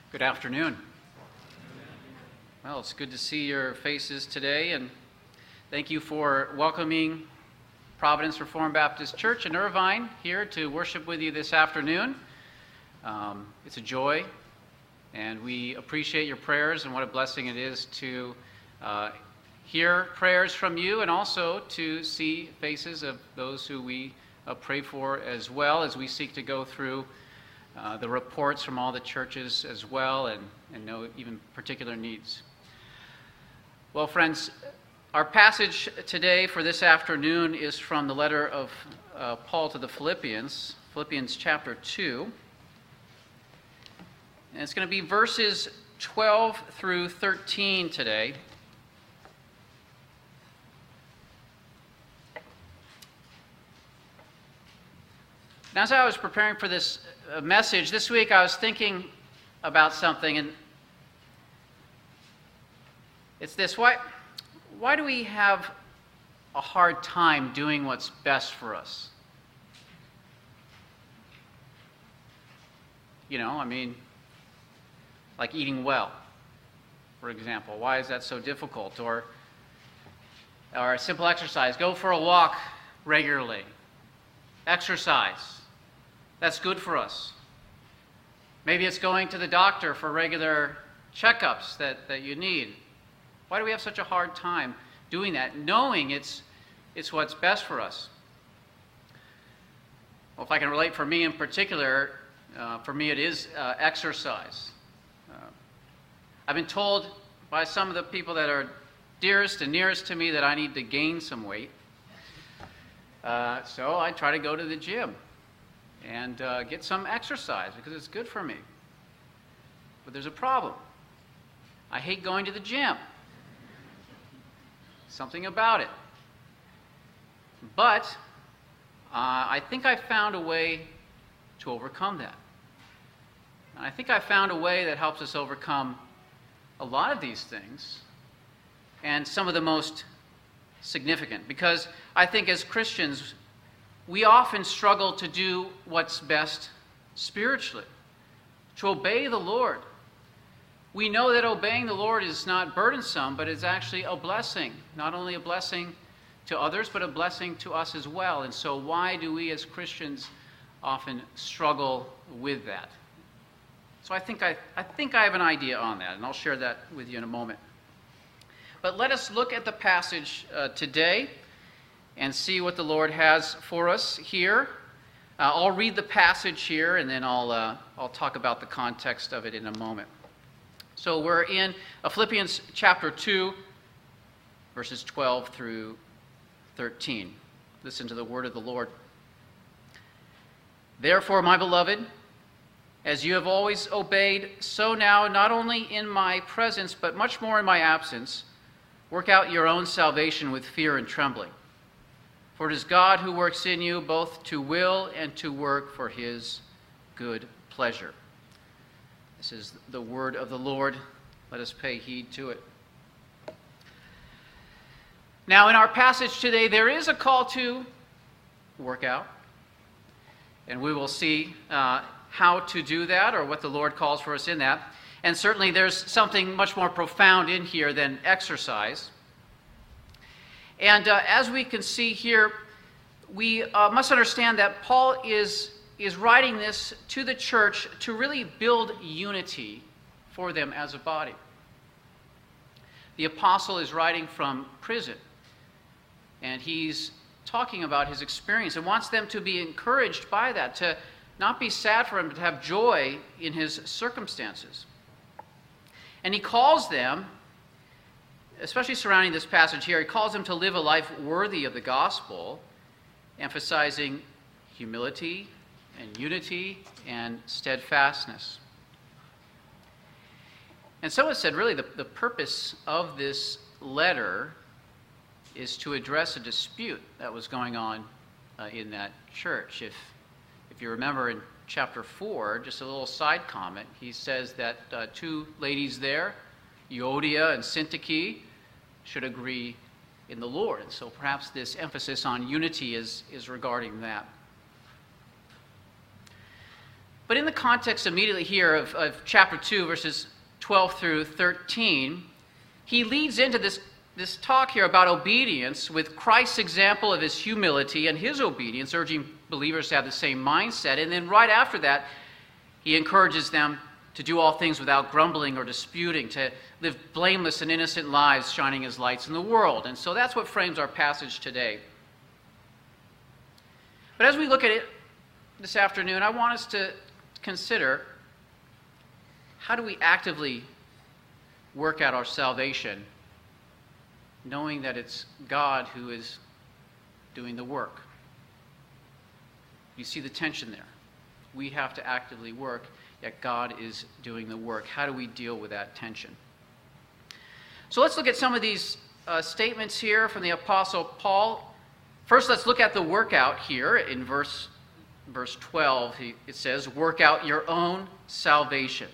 Good afternoon. Well, it's good to see your faces today, and thank you for welcoming Providence Reformed Baptist Church in Irvine here to worship with you this afternoon. It's a joy, and we appreciate your prayers and what a blessing it is to hear prayers from you and also to see faces of those who we pray for as well as we seek to go through the reports from all the churches as well and know even particular needs. Well, friends, our passage today for this afternoon is from the letter of Paul to the Philippians, Philippians chapter 2. And it's going to be verses 12 through 13 today. And as I was preparing for this message this week, I was thinking about something, and it's this: why do we have a hard time doing what's best for us? Like eating well, for example. Why is that so difficult? Or a simple exercise: go for a walk regularly. Exercise. That's good for us. Maybe it's going to the doctor for regular checkups that you need. Why do we have such a hard time doing that, knowing it's what's best for us? Well, if I can relate for me in particular, for me it is exercise. I've been told by some of the people that are dearest and nearest to me that I need to gain some weight. So I try to go to the gym and get some exercise because it's good for me. But there's a problem. I hate going to the gym. Something about it. But I think I found a way to overcome that. And I think I found a way that helps us overcome a lot of these things, and some of the most significant. Because I think as Christians, we often struggle to do what's best spiritually, to obey the Lord. We know that obeying the Lord is not burdensome, but it's actually a blessing. Not only a blessing to others, but a blessing to us as well. And so why do we as Christians often struggle with that? So I think I have an idea on that, and I'll share that with you in a moment. But let us look at the passage today and see what the Lord has for us here. I'll read the passage here, and then I'll talk about the context of it in a moment. So we're in Philippians chapter 2, verses 12 through 13. Listen to the word of the Lord. Therefore, my beloved, as you have always obeyed, so now, not only in my presence, but much more in my absence, work out your own salvation with fear and trembling. For it is God who works in you both to will and to work for his good pleasure. This is the word of the Lord. Let us pay heed to it. Now, in our passage today, there is a call to work out. And we will see how to do that, or what the Lord calls for us in that. And certainly there's something much more profound in here than exercise. And as we can see here, we must understand that Paul is writing this to the church to really build unity for them as a body. The apostle is writing from prison, and he's talking about his experience and wants them to be encouraged by that, to not be sad for him, but to have joy in his circumstances. And he calls them, especially surrounding this passage here, he calls them to live a life worthy of the gospel, emphasizing humility and unity and steadfastness. And so it said, really, the purpose of this letter is to address a dispute that was going on in that church. If you remember in chapter 4, just a little side comment, he says that two ladies there, Euodia and Syntyche, should agree in the Lord. And so perhaps this emphasis on unity is regarding that. But in the context immediately here of chapter 2, verses 12 through 13, he leads into this talk here about obedience with Christ's example of his humility and his obedience, urging believers to have the same mindset. And then right after that, he encourages them to do all things without grumbling or disputing, to live blameless and innocent lives, shining as lights in the world. And so that's what frames our passage today. But as we look at it this afternoon, I want us to consider, how do we actively work out our salvation, knowing that it's God who is doing the work? You see the tension there. We have to actively work, yet God is doing the work. How do we deal with that tension? So let's look at some of these statements here from the Apostle Paul. First, let's look at the workout here in verse 12. It says, work out your own salvation.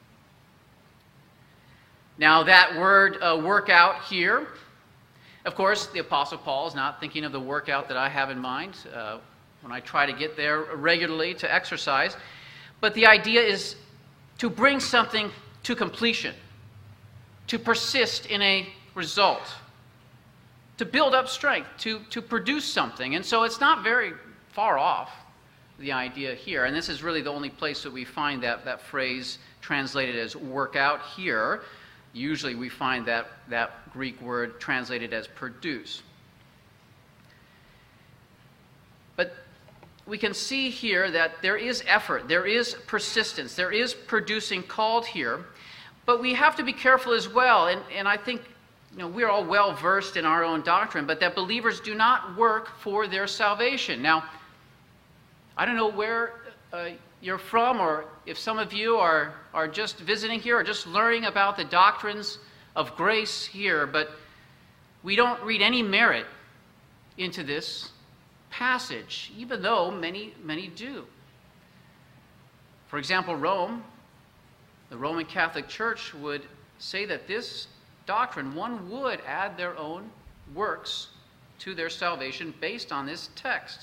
Now that word workout here, of course, the Apostle Paul is not thinking of the workout that I have in mind when I try to get there regularly to exercise. But the idea is to bring something to completion, to persist in a result, to build up strength, to produce something. And so it's not very far off, the idea here. And this is really the only place that we find that phrase translated as work out here. Usually we find that Greek word translated as produce. But we can see here that there is effort, there is persistence, there is producing called here. But we have to be careful as well, and I think we're all well versed in our own doctrine, but that believers do not work for their salvation. Now, I don't know where you're from, or if some of you are just visiting here or just learning about the doctrines of grace here, but we don't read any merit into this passage, even though many do. For example, Rome, the Roman Catholic Church, would say that this doctrine, one would add their own works to their salvation based on this text.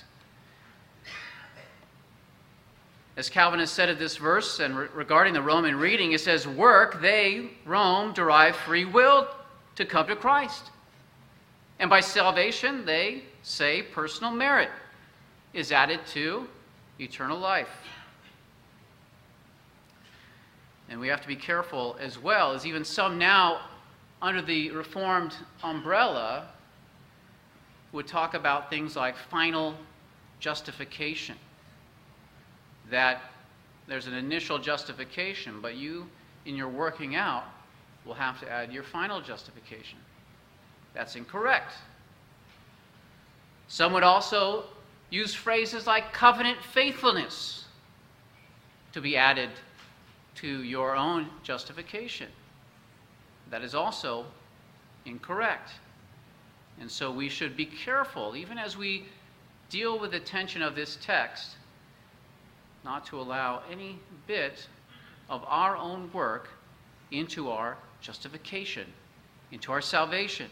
As Calvin has said of this verse, and regarding the Roman reading, it says, work, they, Rome, derive free will to come to Christ. And by salvation, they say personal merit is added to eternal life. And we have to be careful as well, as even some now under the Reformed umbrella would talk about things like final justification. That there's an initial justification, but you, in your working out, will have to add your final justification. That's incorrect. Some would also use phrases like covenant faithfulness to be added to your own justification. That is also incorrect. And so we should be careful, even as we deal with the tension of this text, not to allow any bit of our own work into our justification, into our salvation.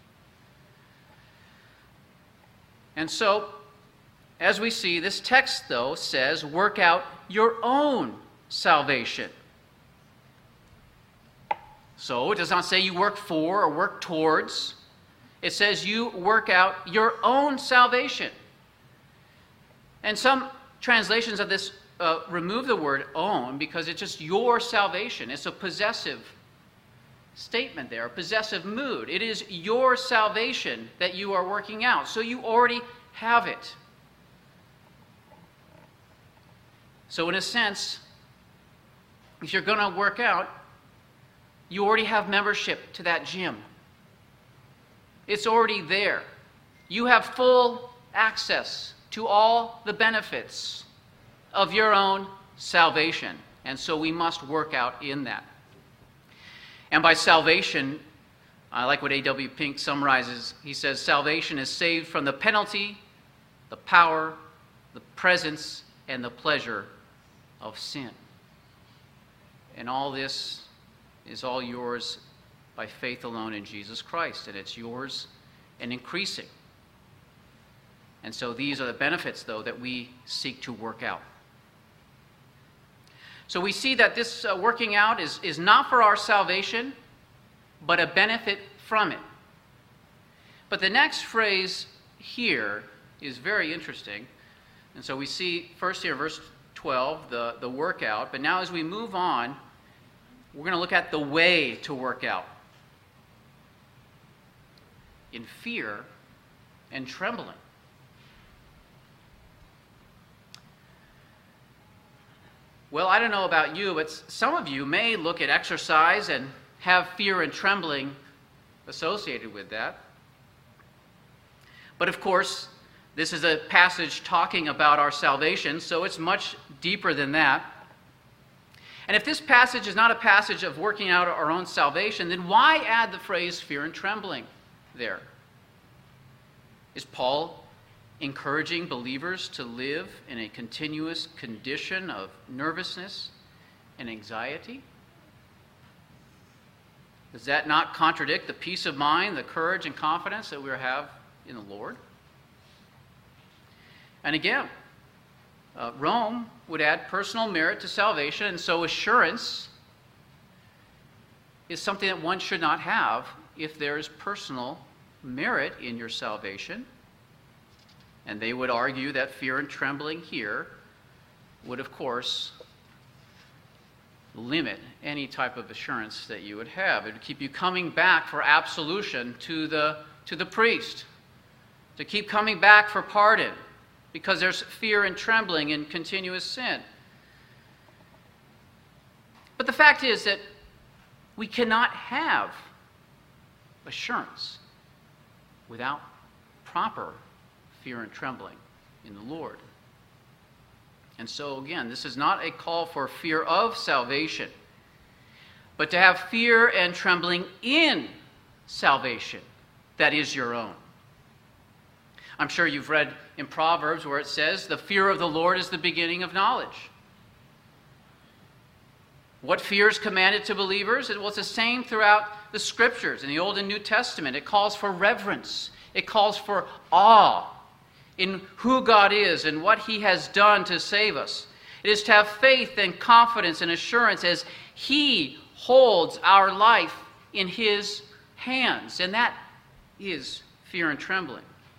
And so, as we see, this text, though, says, work out your own salvation. So, it does not say you work for or work towards. It says you work out your own salvation. And some translations of this remove the word own because it's just your salvation. It's a possessive statement there, a possessive mood. It is your salvation that you are working out, so you already have it. So in a sense, if you're going to work out, you already have membership to that gym. It's already there. You have full access to all the benefits of your own salvation. And so we must work out in that. And by salvation, I like what A.W. Pink summarizes. He says, salvation is saved from the penalty, the power, the presence, and the pleasure of sin. And all this is all yours by faith alone in Jesus Christ. And it's yours and increasing. And so these are the benefits, though, that we seek to work out. So we see that this working out is not for our salvation, but a benefit from it. But the next phrase here is very interesting. And so we see first here, verse 12, the workout. But now as we move on, we're going to look at the way to work out. In fear and trembling. Well, I don't know about you, but some of you may look at exercise and have fear and trembling associated with that. But of course, this is a passage talking about our salvation, so it's much deeper than that. And if this passage is not a passage of working out our own salvation, then why add the phrase fear and trembling there? Is Paul encouraging believers to live in a continuous condition of nervousness and anxiety? Does that not contradict the peace of mind, the courage and confidence that we have in the Lord? And again, Rome would add personal merit to salvation, and so assurance is something that one should not have if there is personal merit in your salvation. And they would argue that fear and trembling here would, of course, limit any type of assurance that you would have. It would keep you coming back for absolution to the priest, to keep coming back for pardon, because there's fear and trembling in continuous sin. But the fact is that we cannot have assurance without proper fear and trembling in the Lord. And so again, this is not a call for fear of salvation, but to have fear and trembling in salvation that is your own. I'm sure you've read in Proverbs where it says, the fear of the Lord is the beginning of knowledge. What fear is commanded to believers? Well, it's the same throughout the Scriptures. In the Old and New Testament, it calls for reverence. It calls for awe in who God is and what He has done to save us. It is to have faith and confidence and assurance as He holds our life in His hands. And that is fear and trembling.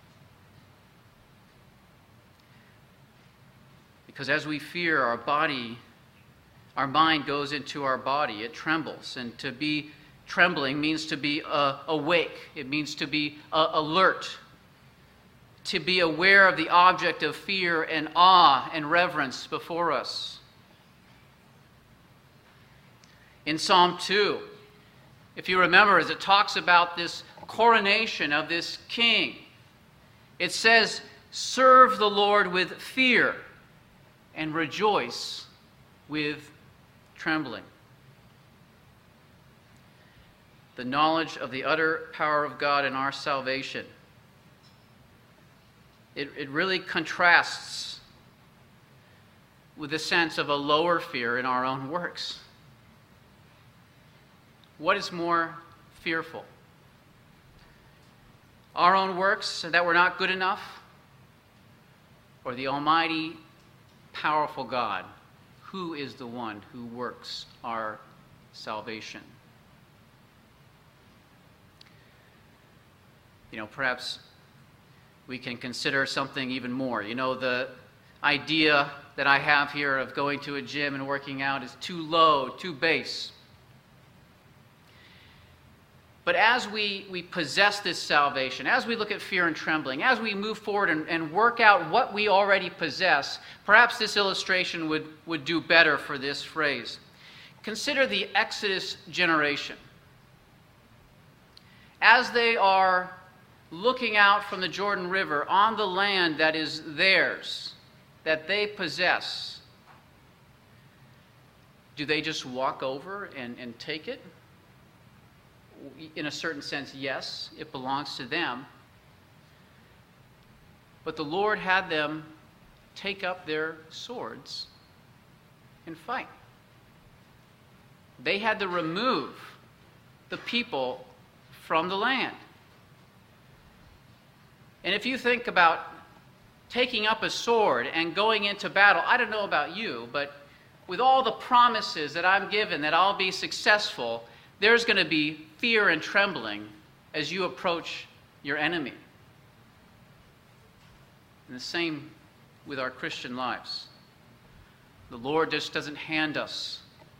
Because as we fear, our mind goes into our body. It trembles. And to be trembling means to be awake. It means to be alert. To be aware of the object of fear and awe and reverence before us. In Psalm 2, if you remember, as it talks about this coronation of this king, it says, serve the Lord with fear and rejoice with trembling. The knowledge of the utter power of God in our salvation. It really contrasts with the sense of a lower fear in our own works. What is more fearful? Our own works that we're not good enough? Or the almighty, powerful God, who is the one who works our salvation? Perhaps we can consider something even more. The idea that I have here of going to a gym and working out is too low, too base. But as we possess this salvation, as we look at fear and trembling, as we move forward and work out what we already possess, perhaps this illustration would do better for this phrase. Consider the Exodus generation. As they are looking out from the Jordan River on the land that is theirs, that they possess, do they just walk over and take it? In a certain sense, yes, it belongs to them. But the Lord had them take up their swords and fight. They had to remove the people from the land. And if you think about taking up a sword and going into battle, I don't know about you, but with all the promises that I'm given that I'll be successful, there's going to be fear and trembling as you approach your enemy. And the same with our Christian lives. The Lord just doesn't hand us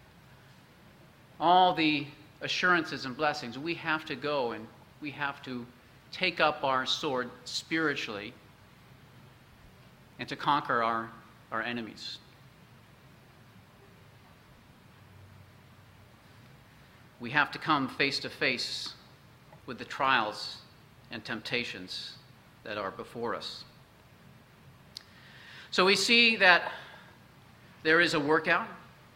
all the assurances and blessings. We have to go and we have to take up our sword spiritually and to conquer our enemies. We have to come face to face with the trials and temptations that are before us. So we see that there is a workout.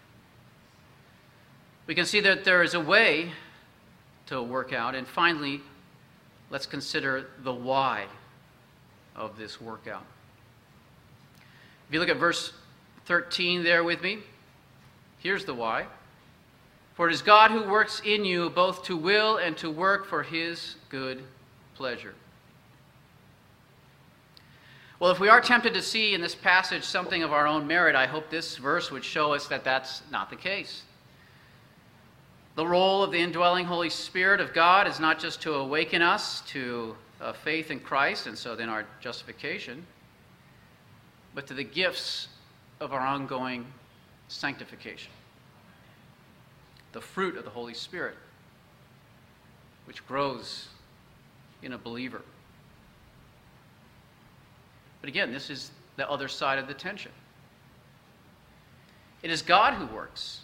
We can see that there is a way to work out. And finally, let's consider the why of this workout. If you look at verse 13 there with me, here's the why. For it is God who works in you both to will and to work for his good pleasure. Well, if we are tempted to see in this passage something of our own merit, I hope this verse would show us that that's not the case. The role of the indwelling Holy Spirit of God is not just to awaken us to faith in Christ, and so then our justification, but to the gifts of our ongoing sanctification. The fruit of the Holy Spirit, which grows in a believer. But again, this is the other side of the tension. It is God who works.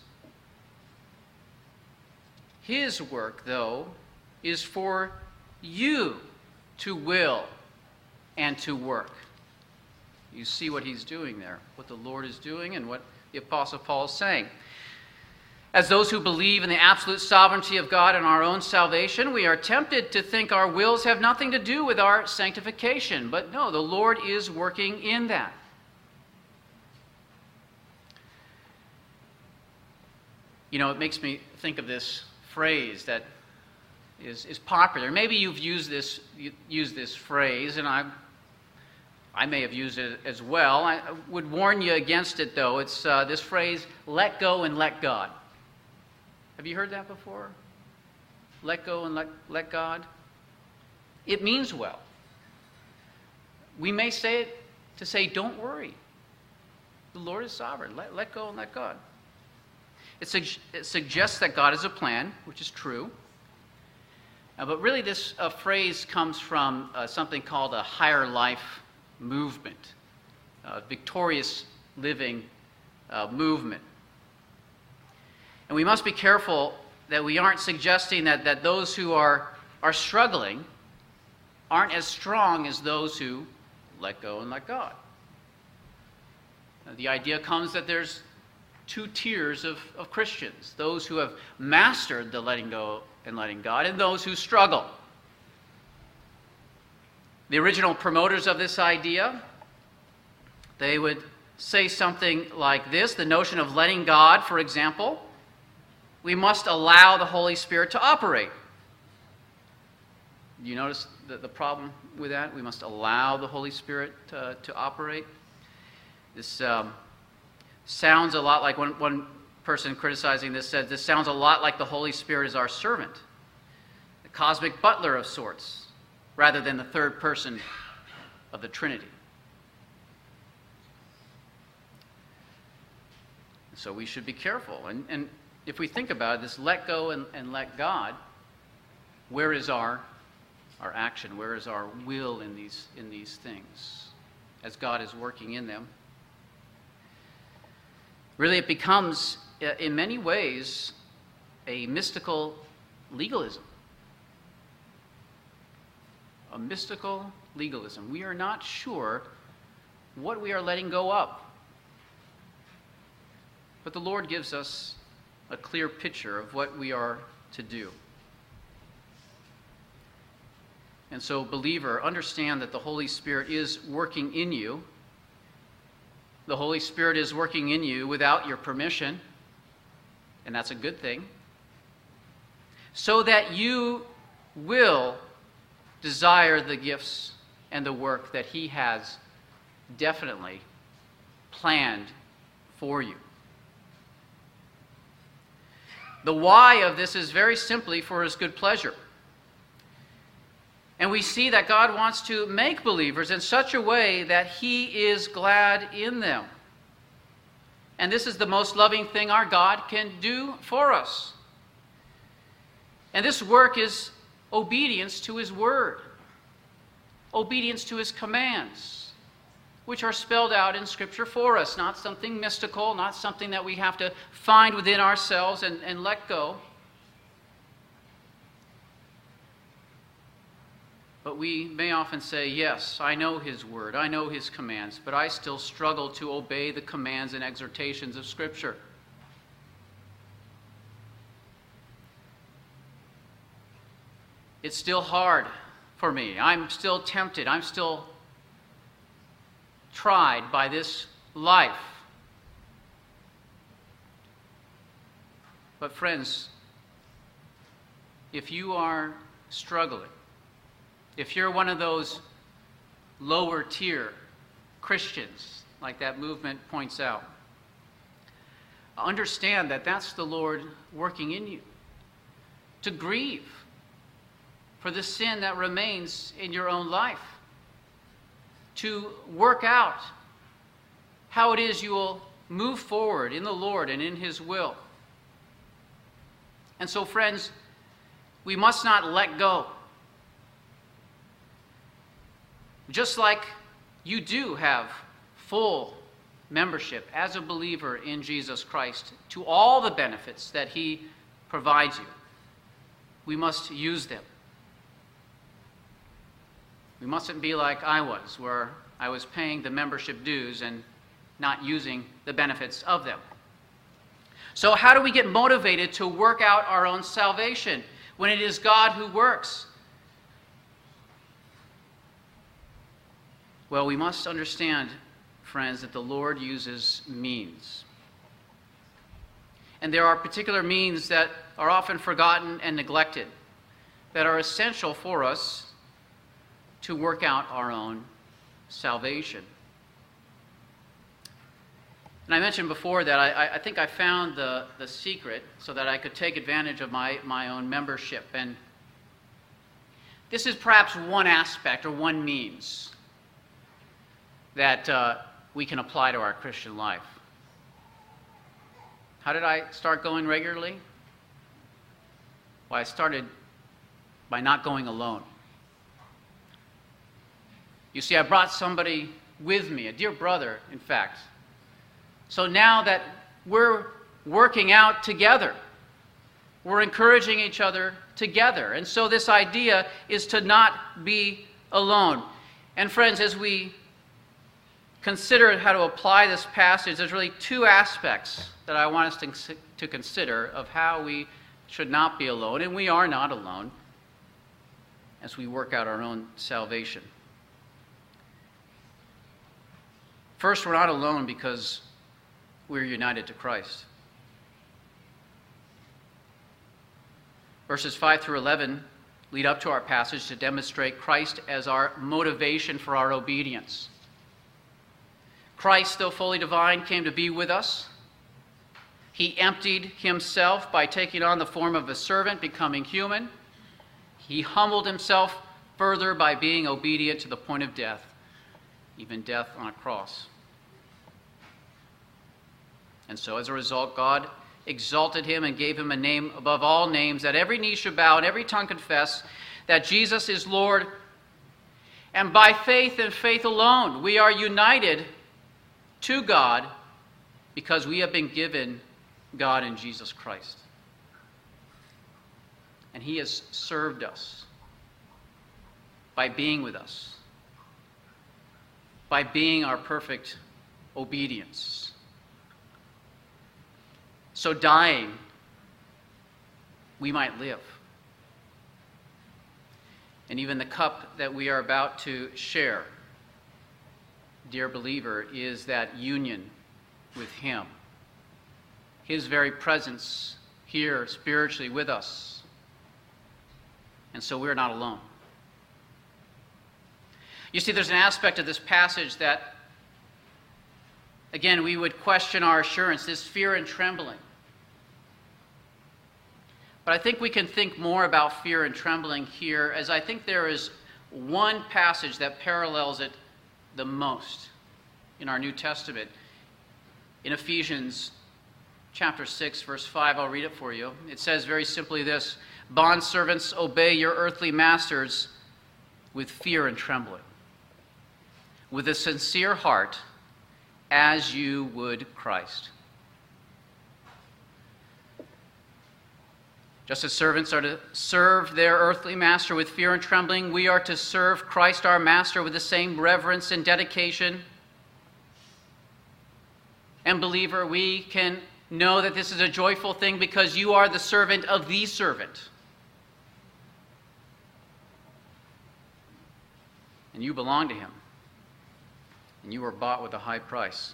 His work, though, is for you to will and to work. You see what he's doing there, what the Lord is doing and what the Apostle Paul is saying. As those who believe in the absolute sovereignty of God and our own salvation, we are tempted to think our wills have nothing to do with our sanctification. But no, the Lord is working in that. You know, it makes me think of this phrase that is popular. Maybe you've used this phrase, and I may have used it as well. I would warn you against it, though. It's this phrase, let go and let God. Have you heard that before? Let go and let God. It means well. We may say it to say, don't worry. The Lord is sovereign. Let go and let God. It suggests that God has a plan, which is true. But really this phrase comes from something called a higher life movement, a victorious living movement. And we must be careful that we aren't suggesting that those who are struggling aren't as strong as those who let go and let God. The idea comes that there's two tiers of Christians, those who have mastered the letting go and letting God, and those who struggle. The original promoters of this idea, they would say something like this, the notion of letting God, for example. We must allow the Holy Spirit to operate. You notice the problem with that? We must allow the Holy Spirit to operate. This sounds a lot like, one person criticizing this said, this sounds a lot like the Holy Spirit is our servant, the cosmic butler of sorts, rather than the third person of the Trinity. So we should be careful. And if we think about it, this let go and let God, where is our action? Where is our will in these things as God is working in them? Really, it becomes, in many ways, a mystical legalism. A mystical legalism. We are not sure what we are letting go of. But the Lord gives us a clear picture of what we are to do. And so, believer, understand that the Holy Spirit is working in you. The Holy Spirit is working in you without your permission, and that's a good thing, so that you will desire the gifts and the work that He has definitely planned for you. The why of this is very simply for his good pleasure. And we see that God wants to make believers in such a way that he is glad in them. And this is the most loving thing our God can do for us. And this work is obedience to his word, obedience to his commands, which are spelled out in Scripture for us, not something mystical, not something that we have to find within ourselves and let go. But we may often say, yes, I know his word, I know his commands, but I still struggle to obey the commands and exhortations of Scripture. It's still hard for me. I'm still tempted. I'm still tried by this life. But friends, if you are struggling, if you're one of those lower tier Christians, like that movement points out, understand that that's the Lord working in you to grieve for the sin that remains in your own life, to work out how it is you will move forward in the Lord and in his will. And so, friends, we must not let go. Just like you do have full membership as a believer in Jesus Christ to all the benefits that he provides you, we must use them. We mustn't be like I was, where I was paying the membership dues and not using the benefits of them. So how do we get motivated to work out our own salvation when it is God who works? Well, we must understand, friends, that the Lord uses means. And there are particular means that are often forgotten and neglected that are essential for us to work out our own salvation. And I mentioned before that I think I found the secret so that I could take advantage of my own membership. And this is perhaps one aspect or one means that we can apply to our Christian life. How did I start going regularly? Well, I started by not going alone. You see, I brought somebody with me, a dear brother, in fact. So now that we're working out together, we're encouraging each other together. And so this idea is to not be alone. And friends, as we consider how to apply this passage, there's really two aspects that I want us to consider of how we should not be alone, and we are not alone as we work out our own salvation. First, we're not alone because we're united to Christ. Verses 5 through 11 lead up to our passage to demonstrate Christ as our motivation for our obedience. Christ, though fully divine, came to be with us. He emptied himself by taking on the form of a servant, becoming human. He humbled himself further by being obedient to the point of death, even death on a cross. And so as a result, God exalted him and gave him a name above all names, that every knee should bow and every tongue confess that Jesus is Lord. And by faith and faith alone, we are united to God because we have been given God in Jesus Christ. And he has served us by being with us, by being our perfect obedience. So dying, we might live. And even the cup that we are about to share, dear believer, is that union with him. His very presence here spiritually with us. And so we're not alone. You see, there's an aspect of this passage that, again, we would question our assurance, this fear and trembling. But I think we can think more about fear and trembling here, as I think there is one passage that parallels it the most in our New Testament. In Ephesians chapter 6, verse 5, I'll read it for you. It says very simply this: "Bondservants, obey your earthly masters with fear and trembling, with a sincere heart, as you would Christ." Just as servants are to serve their earthly master with fear and trembling, we are to serve Christ our Master with the same reverence and dedication. And believer, we can know that this is a joyful thing because you are the servant of the servant. And you belong to him. And you were bought with a high price.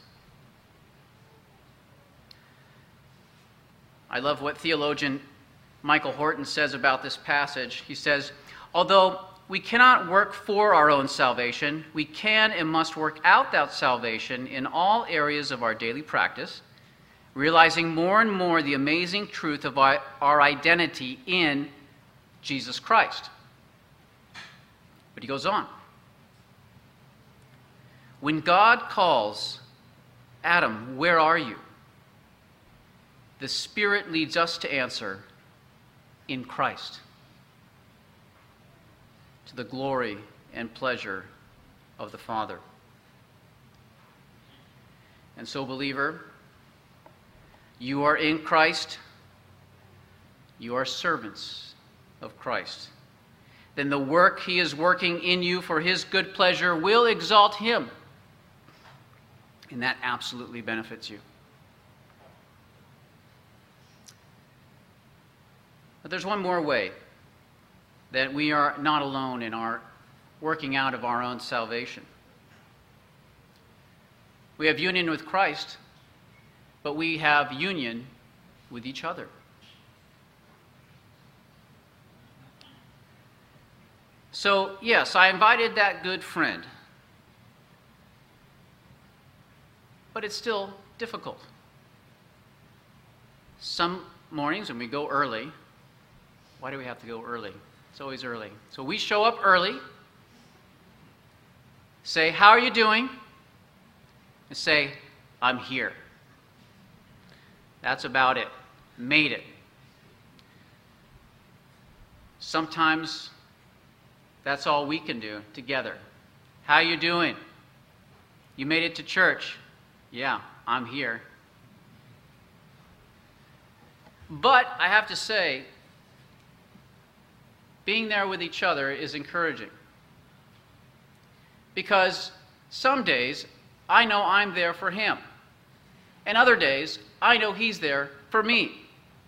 I love what theologian Michael Horton says about this passage. He says, "Although we cannot work for our own salvation, we can and must work out that salvation in all areas of our daily practice, realizing more and more the amazing truth of our identity in Jesus Christ." But he goes on. "When God calls, 'Adam, where are you?' the Spirit leads us to answer, 'In Christ,' to the glory and pleasure of the Father." And so, believer, you are in Christ, you are servants of Christ. Then the work he is working in you for his good pleasure will exalt him, and that absolutely benefits you. But there's one more way that we are not alone in our working out of our own salvation. We have union with Christ, but we have union with each other. So, yes, I invited that good friend, but it's still difficult. Some mornings when we go early, why do we have to go early? It's always early. So we show up early, say, "How are you doing?" and say, "I'm here." That's about it. Made it. Sometimes that's all we can do together. "How you doing? You made it to church?" "Yeah, I'm here." But I have to say, being there with each other is encouraging. Because some days I know I'm there for him. And other days I know he's there for me.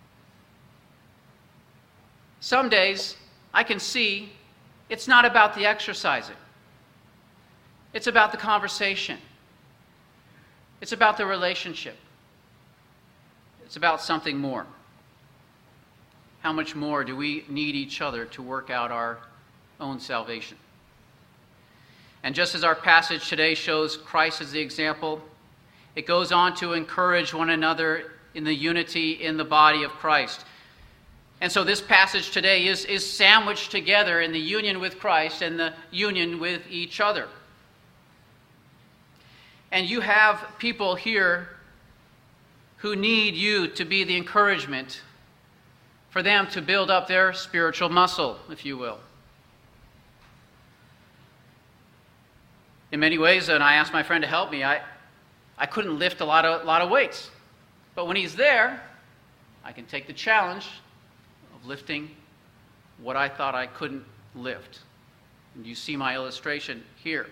Some days I can see it's not about the exercising. It's about the conversation. It's about the relationship. It's about something more. How much more do we need each other to work out our own salvation? And just as our passage today shows Christ as the example, it goes on to encourage one another in the unity in the body of Christ. And so this passage today is sandwiched together in the union with Christ and the union with each other. And you have people here who need you to be the encouragement for them to build up their spiritual muscle, if you will. In many ways, and I asked my friend to help me, I couldn't lift a lot of weights. But when he's there, I can take the challenge of lifting what I thought I couldn't lift. And you see my illustration here.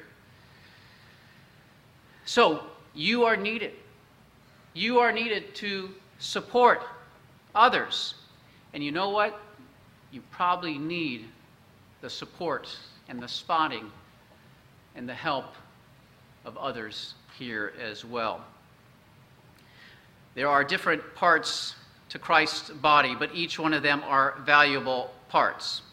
So, you are needed. You are needed to support others. And you know what? You probably need the support and the spotting and the help of others here as well. There are different parts to Christ's body, but each one of them are valuable parts.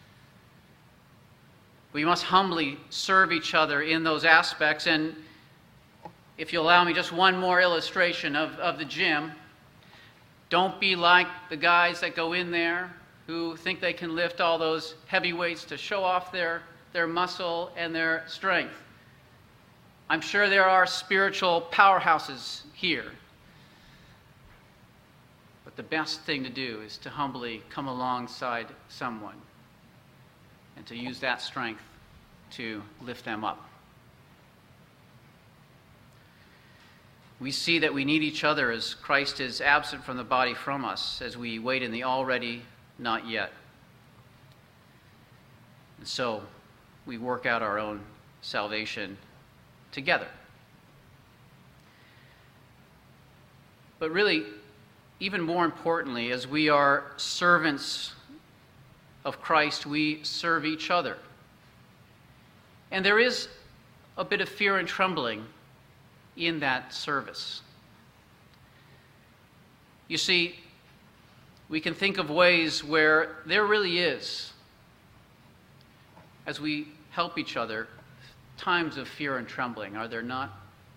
We must humbly serve each other in those aspects. And if you'll allow me just one more illustration of the gym. Don't be like the guys that go in there who think they can lift all those heavy weights to show off their muscle and their strength. I'm sure there are spiritual powerhouses here. But the best thing to do is to humbly come alongside someone and to use that strength to lift them up. We see that we need each other as Christ is absent from the body from us, as we wait in the already, not yet. And so we work out our own salvation together. But really, even more importantly, as we are servants of Christ, we serve each other. And there is a bit of fear and trembling in that service. You see, we can think of ways where there really is, as we help each other, times of fear and trembling, are there not?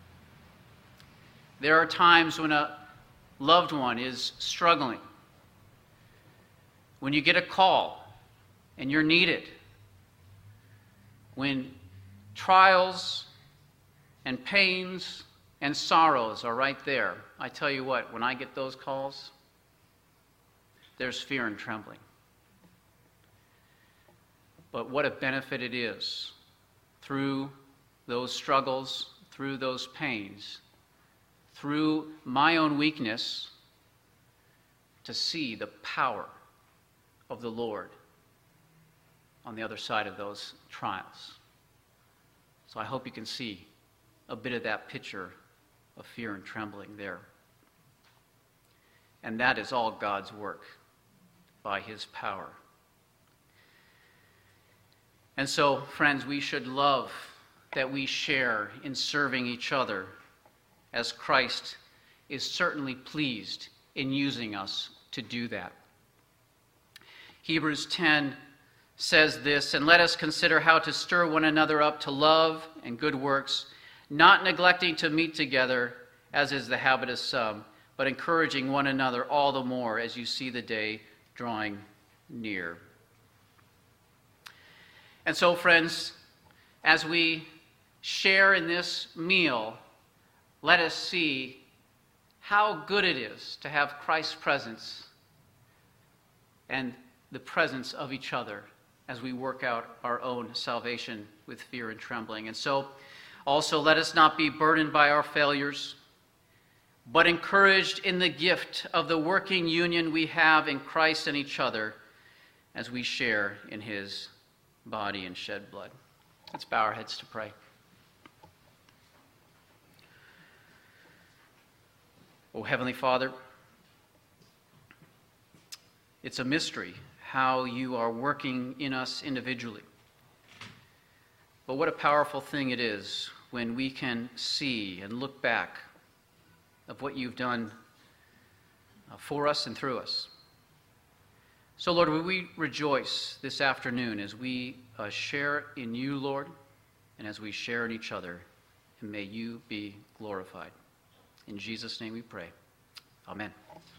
There are times when a loved one is struggling, when you get a call and you're needed, when trials and pains and sorrows are right there. I tell you what, when I get those calls, there's fear and trembling. But what a benefit it is through those struggles, through those pains, through my own weakness, to see the power of the Lord on the other side of those trials. So I hope you can see a bit of that picture of fear and trembling there. And that is all God's work by his power. And so, friends, we should love that we share in serving each other, as Christ is certainly pleased in using us to do that. Hebrews 10 says this, "And let us consider how to stir one another up to love and good works, not neglecting to meet together, as is the habit of some, but encouraging one another all the more as you see the day drawing near." And so, friends, as we share in this meal, let us see how good it is to have Christ's presence and the presence of each other as we work out our own salvation with fear and trembling. And so, also, let us not be burdened by our failures, but encouraged in the gift of the working union we have in Christ and each other as we share in his body and shed blood. Let's bow our heads to pray. Oh, Heavenly Father, it's a mystery how you are working in us individually. But what a powerful thing it is when we can see and look back of what you've done for us and through us. So, Lord, will we rejoice this afternoon as we share in you, Lord, and as we share in each other, and may you be glorified. In Jesus' name we pray. Amen.